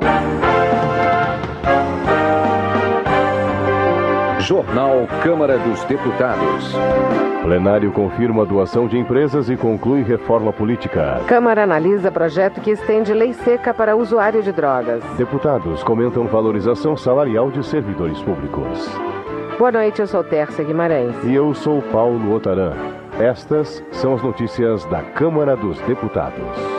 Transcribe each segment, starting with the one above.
Jornal Câmara dos Deputados. Plenário confirma a doação de empresas e conclui reforma política. Câmara analisa projeto que estende lei seca para usuário de drogas. Deputados comentam valorização salarial de servidores públicos. Boa noite, eu sou Tércia Guimarães. E eu sou Paulo Otaran. Estas são as notícias da Câmara dos Deputados.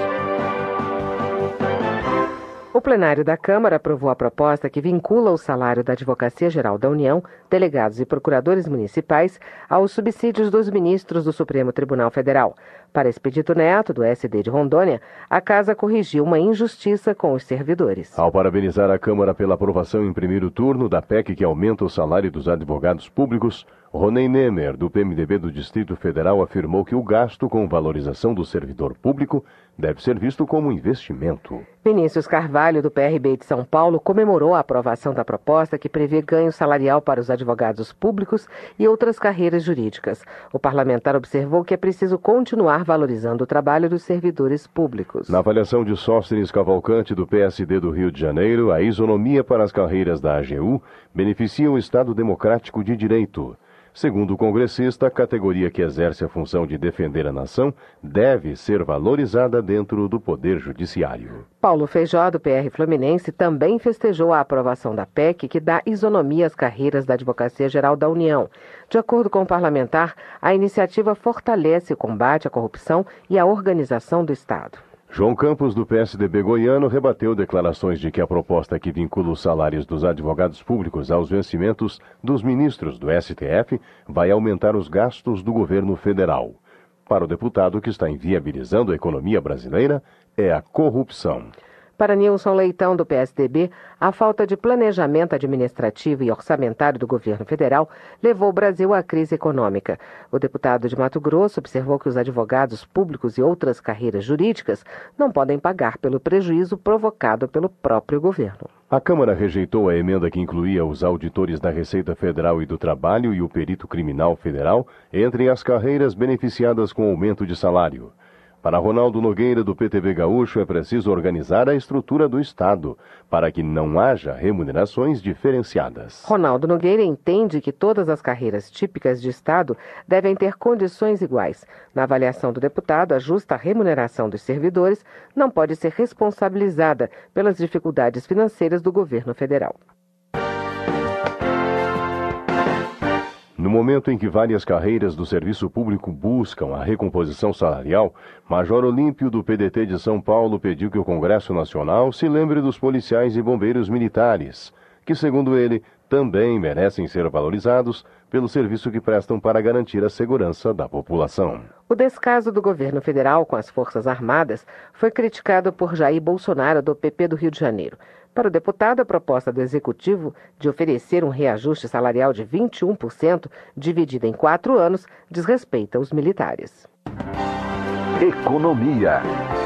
O plenário da Câmara aprovou a proposta que vincula o salário da Advocacia Geral da União, delegados e procuradores municipais, aos subsídios dos ministros do Supremo Tribunal Federal. Para Expedito Neto, do SD de Rondônia, a Casa corrigiu uma injustiça com os servidores. Ao parabenizar a Câmara pela aprovação em primeiro turno da PEC que aumenta o salário dos advogados públicos, Ronei Nemer, do PMDB do Distrito Federal, afirmou que o gasto com valorização do servidor público deve ser visto como investimento. Vinícius Carvalho, do PRB de São Paulo, comemorou a aprovação da proposta que prevê ganho salarial para os advogados públicos e outras carreiras jurídicas. O parlamentar observou que é preciso continuar valorizando o trabalho dos servidores públicos. Na avaliação de Sóstenes Cavalcante, do PSD do Rio de Janeiro, a isonomia para as carreiras da AGU beneficia o Estado Democrático de Direito. Segundo o congressista, a categoria que exerce a função de defender a nação deve ser valorizada dentro do Poder Judiciário. Paulo Feijó, do PR Fluminense, também festejou a aprovação da PEC que dá isonomia às carreiras da Advocacia Geral da União. De acordo com o parlamentar, a iniciativa fortalece o combate à corrupção e a organização do Estado. João Campos, do PSDB goiano, rebateu declarações de que a proposta que vincula os salários dos advogados públicos aos vencimentos dos ministros do STF vai aumentar os gastos do governo federal. Para o deputado, que está inviabilizando a economia brasileira é a corrupção. Para Nilson Leitão, do PSDB, a falta de planejamento administrativo e orçamentário do governo federal levou o Brasil à crise econômica. O deputado de Mato Grosso observou que os advogados públicos e outras carreiras jurídicas não podem pagar pelo prejuízo provocado pelo próprio governo. A Câmara rejeitou a emenda que incluía os auditores da Receita Federal e do Trabalho e o perito criminal federal entre as carreiras beneficiadas com aumento de salário. Para Ronaldo Nogueira, do PTB Gaúcho, é preciso organizar a estrutura do Estado, para que não haja remunerações diferenciadas. Ronaldo Nogueira entende que todas as carreiras típicas de Estado devem ter condições iguais. Na avaliação do deputado, a justa remuneração dos servidores não pode ser responsabilizada pelas dificuldades financeiras do governo federal. No momento em que várias carreiras do serviço público buscam a recomposição salarial, Major Olímpio, do PDT de São Paulo, pediu que o Congresso Nacional se lembre dos policiais e bombeiros militares, que, segundo ele, também merecem ser valorizados pelo serviço que prestam para garantir a segurança da população. O descaso do governo federal com as Forças Armadas foi criticado por Jair Bolsonaro, do PP do Rio de Janeiro. Para o deputado, a proposta do Executivo de oferecer um reajuste salarial de 21%, dividida em 4 anos, desrespeita os militares. Economia.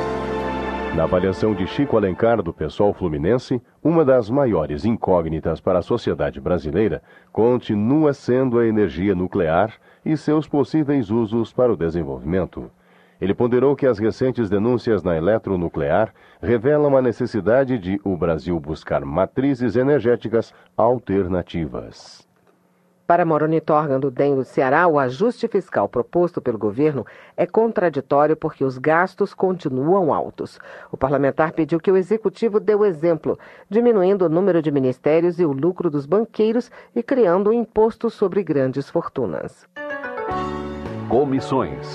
Na avaliação de Chico Alencar, do PSOL fluminense, uma das maiores incógnitas para a sociedade brasileira continua sendo a energia nuclear e seus possíveis usos para o desenvolvimento. Ele ponderou que as recentes denúncias na eletronuclear revelam a necessidade de o Brasil buscar matrizes energéticas alternativas. Para Moroni Torgan, do DEM do Ceará, o ajuste fiscal proposto pelo governo é contraditório porque os gastos continuam altos. O parlamentar pediu que o executivo dê o exemplo, diminuindo o número de ministérios e o lucro dos banqueiros e criando um imposto sobre grandes fortunas. Comissões.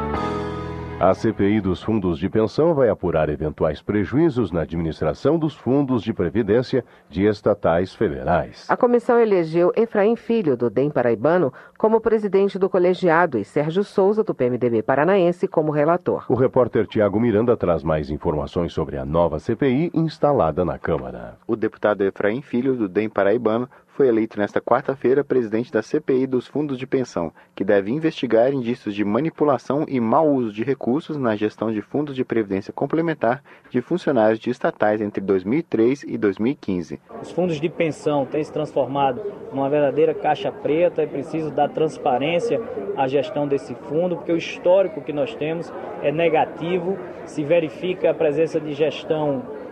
A CPI dos fundos de pensão vai apurar eventuais prejuízos na administração dos fundos de previdência de estatais federais. A comissão elegeu Efraim Filho, do DEM paraibano, como presidente do colegiado e Sérgio Souza, do PMDB paranaense, como relator. O repórter Tiago Miranda traz mais informações sobre a nova CPI instalada na Câmara. O deputado Efraim Filho, do DEM paraibano, foi eleito nesta quarta-feira presidente da CPI dos fundos de pensão, que deve investigar indícios de manipulação e mau uso de recursos na gestão de fundos de previdência complementar de funcionários de estatais entre 2003 e 2015. Os fundos de pensão têm se transformado numa verdadeira caixa preta, é preciso dar transparência à gestão desse fundo, porque o histórico que nós temos é negativo, se verifica a presença de gestão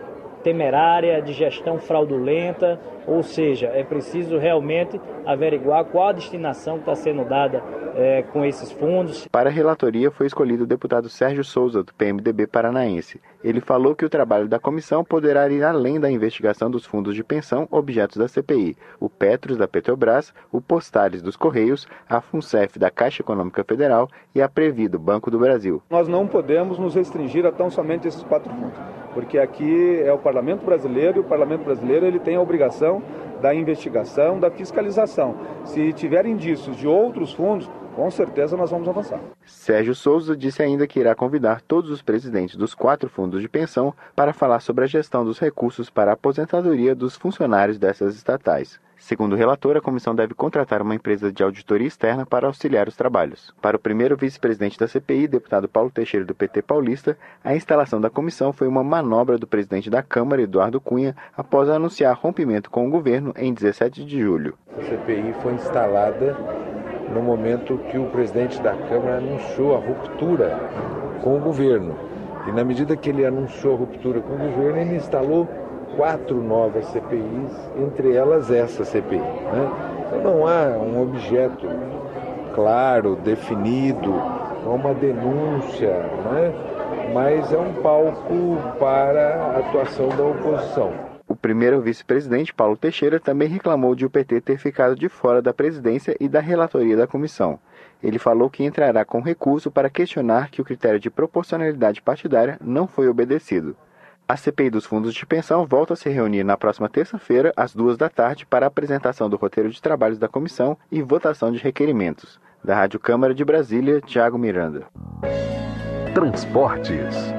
temerária, de gestão fraudulenta, ou seja, é preciso realmente averiguar qual a destinação que está sendo dada com esses fundos. Para a relatoria foi escolhido o deputado Sérgio Souza, do PMDB paranaense. Ele falou que o trabalho da comissão poderá ir além da investigação dos fundos de pensão objetos da CPI, o Petros da Petrobras, o Postales dos Correios, a FUNCEF da Caixa Econômica Federal e a Previ do Banco do Brasil. Nós não podemos nos restringir a tão somente esses 4 fundos, porque aqui é o Parlamento Brasileiro e o Parlamento Brasileiro ele tem a obrigação da investigação, da fiscalização. Se tiver indícios de outros fundos, com certeza nós vamos avançar. Sérgio Souza disse ainda que irá convidar todos os presidentes dos 4 fundos de pensão para falar sobre a gestão dos recursos para a aposentadoria dos funcionários dessas estatais. Segundo o relator, a comissão deve contratar uma empresa de auditoria externa para auxiliar os trabalhos. Para o primeiro vice-presidente da CPI, deputado Paulo Teixeira, do PT paulista, a instalação da comissão foi uma manobra do presidente da Câmara, Eduardo Cunha, após anunciar rompimento com o governo em 17 de julho. A CPI foi instalada no momento que o presidente da Câmara anunciou a ruptura com o governo. E na medida que ele anunciou a ruptura com o governo, ele instalou 4 novas CPIs, entre elas essa CPI. Então não há um objeto claro, definido, não há uma denúncia, mas é um palco para a atuação da oposição. O primeiro vice-presidente, Paulo Teixeira, também reclamou de o PT ter ficado de fora da presidência e da relatoria da comissão. Ele falou que entrará com recurso para questionar que o critério de proporcionalidade partidária não foi obedecido. A CPI dos fundos de pensão volta a se reunir na próxima terça-feira, às 14h, para a apresentação do roteiro de trabalhos da comissão e votação de requerimentos. Da Rádio Câmara de Brasília, Tiago Miranda. Transportes.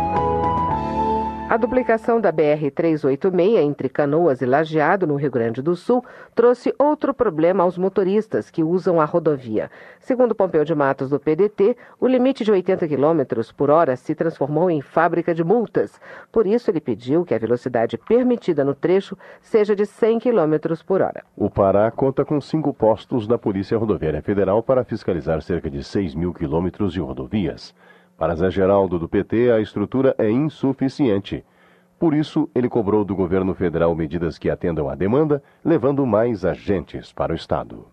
A duplicação da BR-386 entre Canoas e Lajeado, no Rio Grande do Sul, trouxe outro problema aos motoristas que usam a rodovia. Segundo Pompeu de Matos, do PDT, o limite de 80 km por hora se transformou em fábrica de multas. Por isso, ele pediu que a velocidade permitida no trecho seja de 100 km por hora. O Pará conta com 5 postos da Polícia Rodoviária Federal para fiscalizar cerca de 6 mil quilômetros de rodovias. Para Zé Geraldo, do PT, a estrutura é insuficiente. Por isso, ele cobrou do governo federal medidas que atendam à demanda, levando mais agentes para o estado.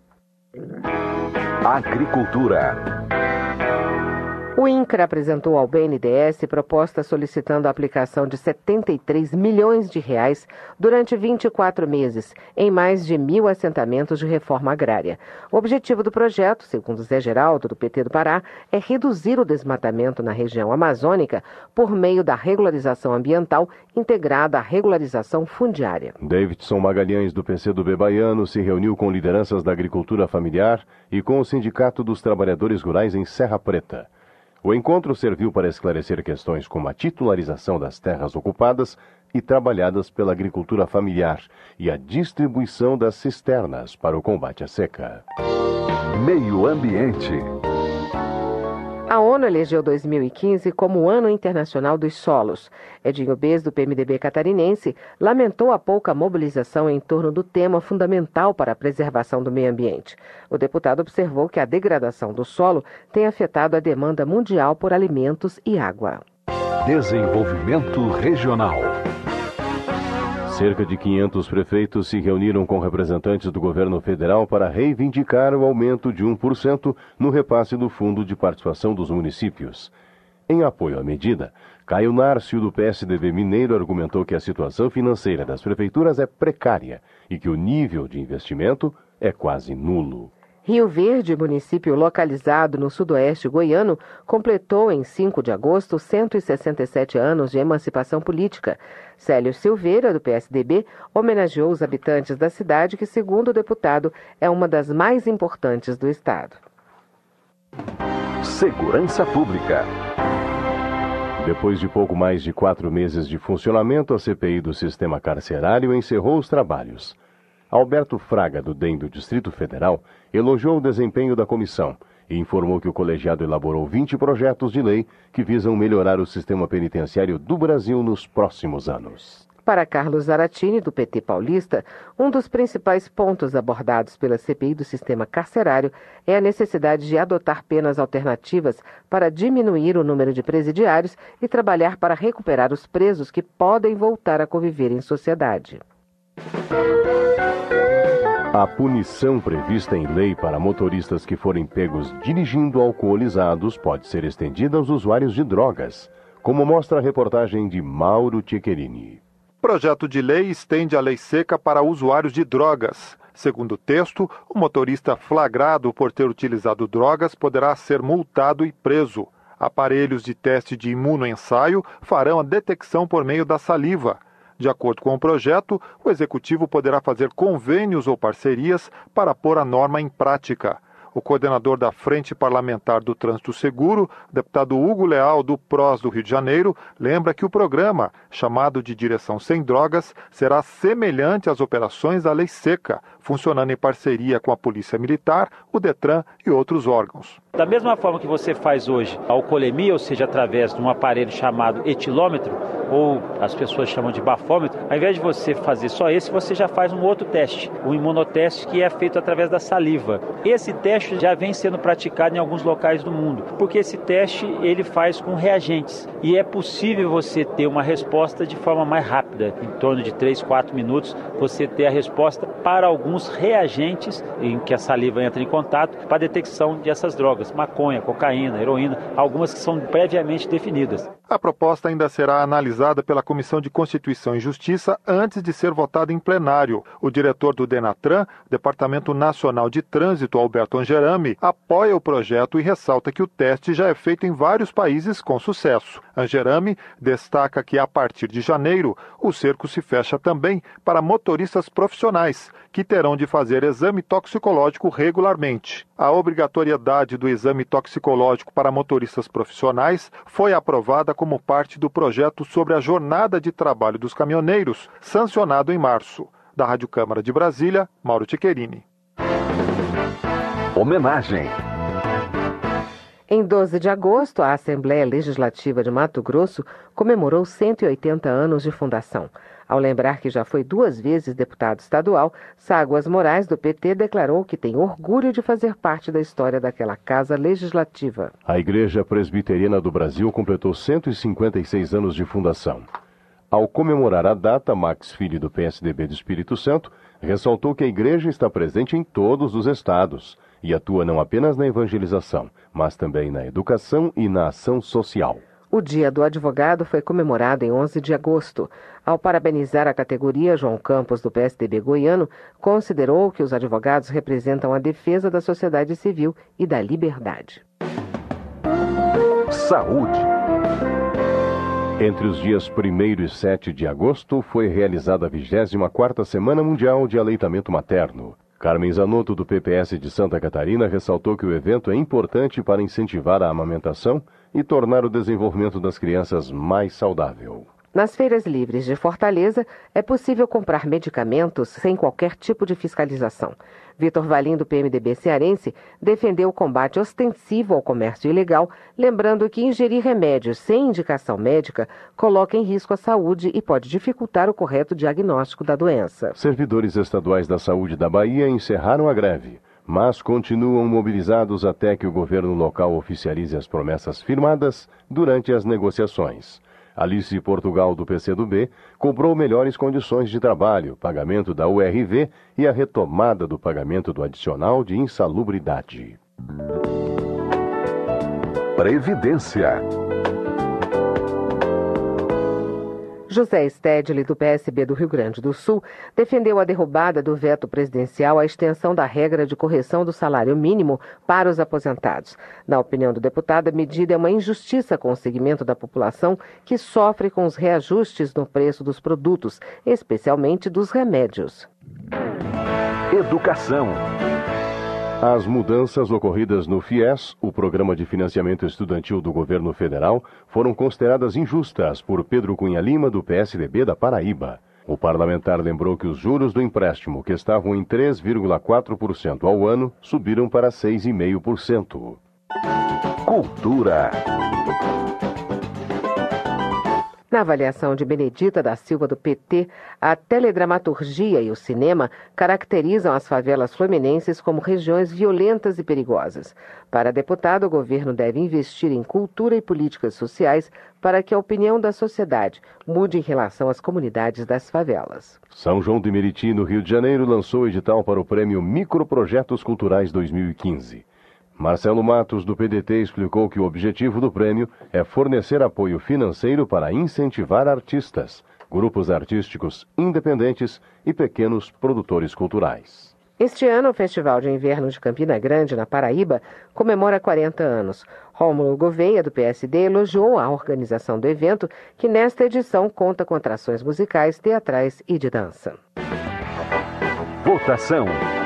Agricultura. O INCRA apresentou ao BNDES proposta solicitando a aplicação de R$73 milhões durante 24 meses, em mais de 1.000 assentamentos de reforma agrária. O objetivo do projeto, segundo Zé Geraldo, do PT do Pará, é reduzir o desmatamento na região amazônica por meio da regularização ambiental integrada à regularização fundiária. Davidson Magalhães, do PCdoB baiano, se reuniu com lideranças da agricultura familiar e com o Sindicato dos Trabalhadores Rurais em Serra Preta. O encontro serviu para esclarecer questões como a titularização das terras ocupadas e trabalhadas pela agricultura familiar e a distribuição das cisternas para o combate à seca. Meio Ambiente. A ONU elegeu 2015 como o Ano Internacional dos Solos. Edinho Bez, do PMDB catarinense, lamentou a pouca mobilização em torno do tema fundamental para a preservação do meio ambiente. O deputado observou que a degradação do solo tem afetado a demanda mundial por alimentos e água. Desenvolvimento regional. Cerca de 500 prefeitos se reuniram com representantes do governo federal para reivindicar o aumento de 1% no repasse do Fundo de Participação dos Municípios. Em apoio à medida, Caio Nárcio, do PSDB mineiro, argumentou que a situação financeira das prefeituras é precária e que o nível de investimento é quase nulo. Rio Verde, município localizado no sudoeste goiano, completou em 5 de agosto 167 anos de emancipação política. Célio Silveira, do PSDB, homenageou os habitantes da cidade que, segundo o deputado, é uma das mais importantes do estado. Segurança Pública. Depois de pouco mais de 4 meses de funcionamento, a CPI do sistema carcerário encerrou os trabalhos. Alberto Fraga, do DEM do Distrito Federal, elogiou o desempenho da comissão e informou que o colegiado elaborou 20 projetos de lei que visam melhorar o sistema penitenciário do Brasil nos próximos anos. Para Carlos Zaratini, do PT paulista, um dos principais pontos abordados pela CPI do sistema carcerário é a necessidade de adotar penas alternativas para diminuir o número de presidiários e trabalhar para recuperar os presos que podem voltar a conviver em sociedade. A punição prevista em lei para motoristas que forem pegos dirigindo alcoolizados pode ser estendida aos usuários de drogas, como mostra a reportagem de Mauro Ceccherini. Projeto de lei estende a lei seca para usuários de drogas. Segundo o texto, o motorista flagrado por ter utilizado drogas poderá ser multado e preso. Aparelhos de teste de imunoensaio farão a detecção por meio da saliva. De acordo com o projeto, o Executivo poderá fazer convênios ou parcerias para pôr a norma em prática. O coordenador da Frente Parlamentar do Trânsito Seguro, deputado Hugo Leal, do PROS do Rio de Janeiro, lembra que o programa, chamado de Direção Sem Drogas, será semelhante às operações da Lei Seca, funcionando em parceria com a Polícia Militar, o Detran e outros órgãos. Da mesma forma que você faz hoje a alcoolemia, ou seja, através de um aparelho chamado etilômetro, ou as pessoas chamam de bafômetro, ao invés de você fazer só esse, você já faz um outro teste, o imunoteste, que é feito através da saliva. Esse teste já vem sendo praticado em alguns locais do mundo, porque esse teste ele faz com reagentes e é possível você ter uma resposta de forma mais rápida, em torno de 3, 4 minutos, você ter a resposta para alguns reagentes em que a saliva entra em contato para a detecção dessas drogas, maconha, cocaína, heroína, algumas que são previamente definidas. A proposta ainda será analisada pela Comissão de Constituição e Justiça antes de ser votada em plenário. O diretor do Denatran, Departamento Nacional de Trânsito, Alberto Angerami, apoia o projeto e ressalta que o teste já é feito em vários países com sucesso. Angerami destaca que, a partir de janeiro, o cerco se fecha também para motoristas profissionais, que terão de fazer exame toxicológico regularmente. A obrigatoriedade do exame toxicológico para motoristas profissionais foi aprovada como parte do projeto sobre a jornada de trabalho dos caminhoneiros, sancionado em março. Da Rádio Câmara de Brasília, Mauro Ceccherini. Homenagem. Em 12 de agosto, a Assembleia Legislativa de Mato Grosso comemorou 180 anos de fundação. Ao lembrar que já foi 2 vezes deputado estadual, Ságuas Moraes, do PT, declarou que tem orgulho de fazer parte da história daquela casa legislativa. A Igreja Presbiteriana do Brasil completou 156 anos de fundação. Ao comemorar a data, Max Filho, do PSDB do Espírito Santo, ressaltou que a igreja está presente em todos os estados e atua não apenas na evangelização, mas também na educação e na ação social. O Dia do Advogado foi comemorado em 11 de agosto. Ao parabenizar a categoria, João Campos, do PSDB goiano, considerou que os advogados representam a defesa da sociedade civil e da liberdade. Saúde. Entre os dias 1º e 7 de agosto foi realizada a 24ª Semana Mundial de Aleitamento Materno. Carmen Zanotto, do PPS de Santa Catarina, ressaltou que o evento é importante para incentivar a amamentação e tornar o desenvolvimento das crianças mais saudável. Nas feiras livres de Fortaleza, é possível comprar medicamentos sem qualquer tipo de fiscalização. Vitor Valim, do PMDB cearense, defendeu o combate ostensivo ao comércio ilegal, lembrando que ingerir remédios sem indicação médica coloca em risco a saúde e pode dificultar o correto diagnóstico da doença. Servidores estaduais da saúde da Bahia encerraram a greve, mas continuam mobilizados até que o governo local oficialize as promessas firmadas durante as negociações. Alice Portugal, do PCdoB, cobrou melhores condições de trabalho, pagamento da URV e a retomada do pagamento do adicional de insalubridade. Previdência. José Stedley, do PSB do Rio Grande do Sul, defendeu a derrubada do veto presidencial à extensão da regra de correção do salário mínimo para os aposentados. Na opinião do deputado, a medida é uma injustiça com o segmento da população que sofre com os reajustes no preço dos produtos, especialmente dos remédios. Educação. As mudanças ocorridas no FIES, o Programa de Financiamento Estudantil do Governo Federal, foram consideradas injustas por Pedro Cunha Lima, do PSDB da Paraíba. O parlamentar lembrou que os juros do empréstimo, que estavam em 3,4% ao ano, subiram para 6,5%. Cultura. Na avaliação de Benedita da Silva, do PT, a teledramaturgia e o cinema caracterizam as favelas fluminenses como regiões violentas e perigosas. Para a deputada, o governo deve investir em cultura e políticas sociais para que a opinião da sociedade mude em relação às comunidades das favelas. São João de Meriti, no Rio de Janeiro, lançou o edital para o Prêmio Microprojetos Culturais 2015. Marcelo Matos, do PDT, explicou que o objetivo do prêmio é fornecer apoio financeiro para incentivar artistas, grupos artísticos independentes e pequenos produtores culturais. Este ano, o Festival de Inverno de Campina Grande, na Paraíba, comemora 40 anos. Rômulo Gouveia, do PSD, elogiou a organização do evento, que nesta edição conta com atrações musicais, teatrais e de dança. Votação.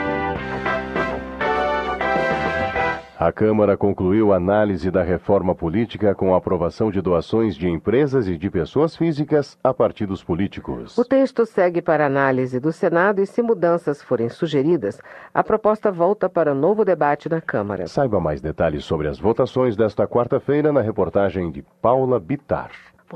A Câmara concluiu a análise da reforma política com a aprovação de doações de empresas e de pessoas físicas a partidos políticos. O texto segue para análise do Senado e, se mudanças forem sugeridas, a proposta volta para novo debate na Câmara. Saiba mais detalhes sobre as votações desta quarta-feira na reportagem de Paula Bittar. Por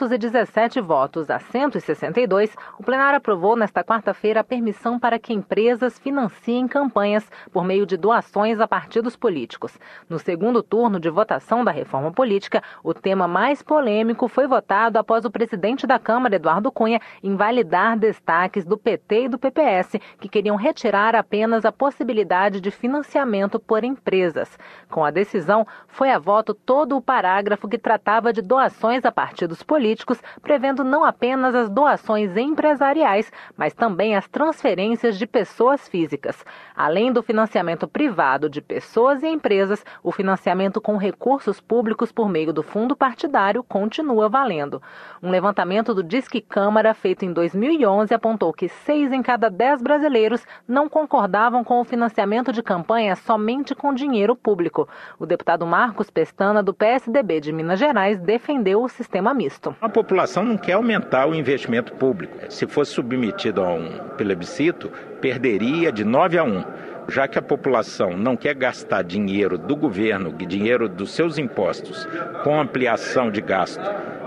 317 votos a 162, o plenário aprovou nesta quarta-feira a permissão para que empresas financiem campanhas por meio de doações a partidos políticos. No segundo turno de votação da reforma política, o tema mais polêmico foi votado após o presidente da Câmara, Eduardo Cunha, invalidar destaques do PT e do PPS, que queriam retirar apenas a possibilidade de financiamento por empresas. Com a decisão, foi a voto todo o parágrafo que tratava de doações a partidos políticos, prevendo não apenas as doações empresariais, mas também as transferências de pessoas físicas. Além do financiamento privado de pessoas e empresas, o financiamento com recursos públicos por meio do fundo partidário continua valendo. Um levantamento do Disque Câmara, feito em 2011, apontou que 6 em cada 10 brasileiros não concordavam com o financiamento de campanha somente com dinheiro público. O deputado Marcos Pestana, do PSDB de Minas Gerais, defendeu o sistema misto. A população não quer aumentar o investimento público. Se fosse submetido a um plebiscito, perderia de 9-1. Já que a população não quer gastar dinheiro do governo, dinheiro dos seus impostos, com ampliação de gasto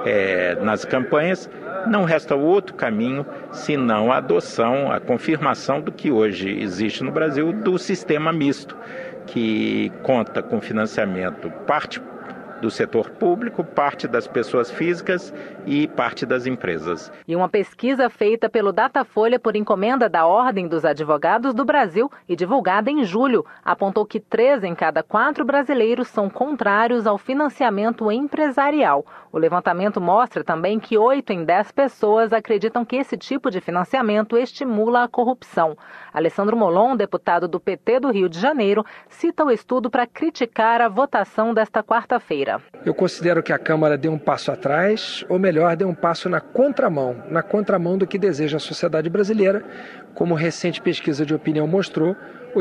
nas campanhas, não resta outro caminho senão a adoção, a confirmação do que hoje existe no Brasil, do sistema misto, que conta com financiamento parte do setor público, parte das pessoas físicas e parte das empresas. E uma pesquisa feita pelo Datafolha por encomenda da Ordem dos Advogados do Brasil e divulgada em julho, apontou que 3 em cada 4 brasileiros são contrários ao financiamento empresarial. O levantamento mostra também que 8 em 10 pessoas acreditam que esse tipo de financiamento estimula a corrupção. Alessandro Molon, deputado do PT do Rio de Janeiro, cita o estudo para criticar a votação desta quarta-feira. Eu considero que a Câmara deu um passo atrás, ou melhor, deu um passo na contramão do que deseja a sociedade brasileira. Como recente pesquisa de opinião mostrou,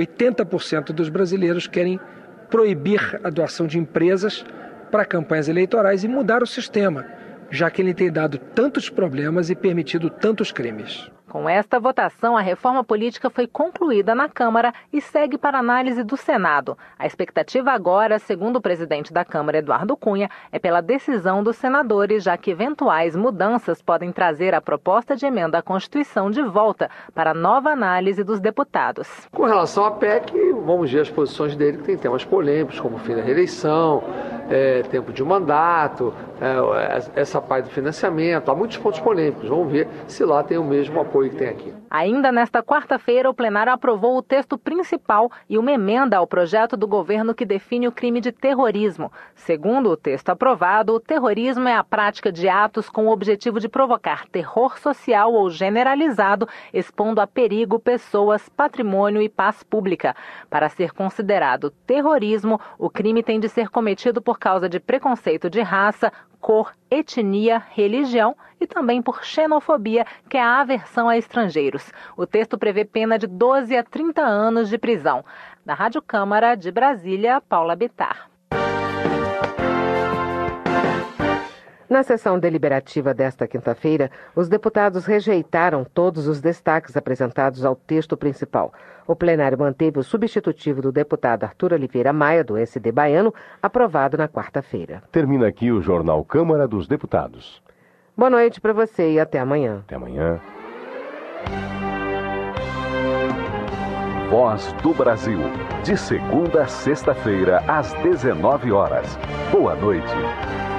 80% dos brasileiros querem proibir a doação de empresas para campanhas eleitorais e mudar o sistema, já que ele tem dado tantos problemas e permitido tantos crimes. Com esta votação, a reforma política foi concluída na Câmara e segue para análise do Senado. A expectativa agora, segundo o presidente da Câmara, Eduardo Cunha, é pela decisão dos senadores, já que eventuais mudanças podem trazer a proposta de emenda à Constituição de volta para nova análise dos deputados. Com relação à PEC, vamos ver as posições dele, que tem temas polêmicos, como o fim da reeleição, tempo de mandato, essa parte do financiamento. Há muitos pontos polêmicos. Vamos ver se lá tem o mesmo apoio que tem aqui. Ainda nesta quarta-feira, o plenário aprovou o texto principal e uma emenda ao projeto do governo que define o crime de terrorismo. Segundo o texto aprovado, o terrorismo é a prática de atos com o objetivo de provocar terror social ou generalizado, expondo a perigo pessoas, patrimônio e paz pública. Para ser considerado terrorismo, o crime tem de ser cometido por causa de preconceito de raça, cor, etnia, religião e também por xenofobia, que é a aversão a estrangeiros. O texto prevê pena de 12 a 30 anos de prisão. Da Rádio Câmara de Brasília, Paula Bittar. Na sessão deliberativa desta quinta-feira, os deputados rejeitaram todos os destaques apresentados ao texto principal. O plenário manteve o substitutivo do deputado Arthur Oliveira Maia, do SD baiano, aprovado na quarta-feira. Termina aqui o Jornal Câmara dos Deputados. Boa noite para você e até amanhã. Até amanhã. Voz do Brasil. De segunda a sexta-feira, às 19 horas. Boa noite.